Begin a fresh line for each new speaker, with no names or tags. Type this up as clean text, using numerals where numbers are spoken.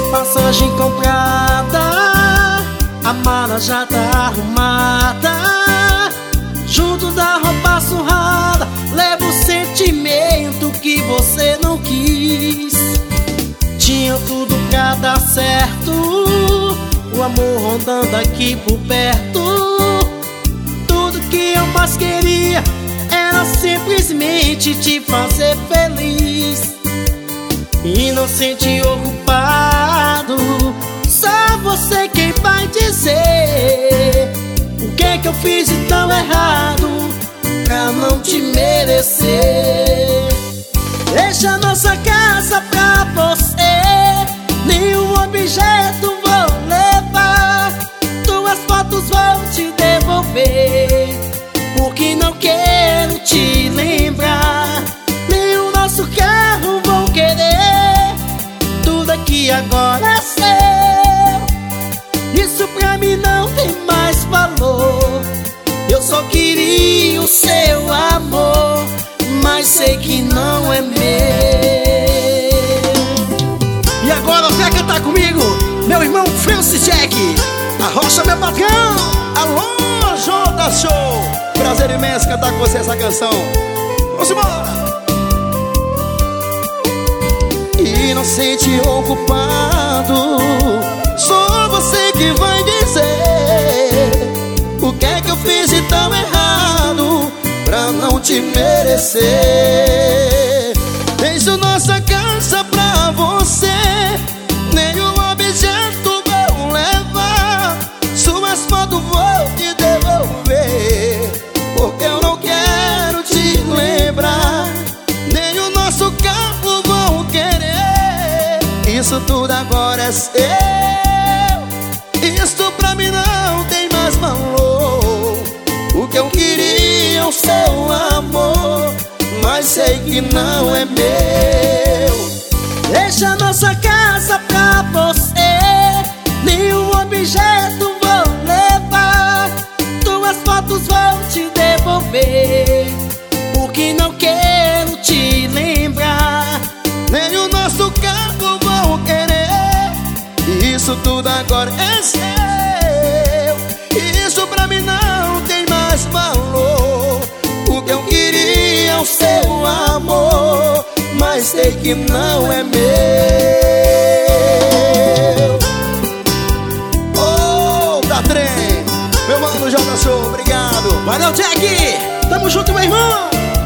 Passagem comprada, a mala já tá arrumada. Junto da roupa surrada, leva o sentimento que você não quis. Tinha tudo pra dar certo, o amor rondando aqui por perto. Tudo que eu mais queria era simplesmente te fazer feliz. Inocente e ocupado, só você quem vai dizer o que é que eu fiz de tão errado pra não te merecer. Deixa nossa casa pra você, nenhum objeto vou levar. Tuas fotos vou te devolver, porque não quero te lembrar. Nem o nosso carro vou querer, tudo aqui agora é seu. Isso pra mim não tem mais valor. Eu só queria o seu amor, mas sei que não é meu.
E agora quer cantar comigo? Meu irmão Francis Jack, Arrocha meu patrão. Alô, Jota Show, prazer imenso cantar com você essa canção. Vamos embora. Inocente e ocupado, só você que vai dizer o que é que eu fiz de tão errado pra não te merecer. Deixo nossa casa pra você, nenhum objeto vou levar. Suas fotos vou te devolver, porque eu não quero te lembrar. Nem o nosso carro vou querer, isso tudo agora é seu. Isso pra mim não tem mais valor. O que eu queria é o seu amor, mas sei que não é meu.
Deixa nossa casa pra você, nenhum objeto vou levar. Tuas fotos vou te devolver, porque não quero te lembrar.
Nem o nosso carro vou querer, isso tudo agora é seu. Isso pra mim não tem mais valor. O que eu queria é o seu amor, mas sei que não é meu. Oh, tá trem, meu mano Jota Show, obrigado.
Valeu, Jack! Tamo junto, meu irmão!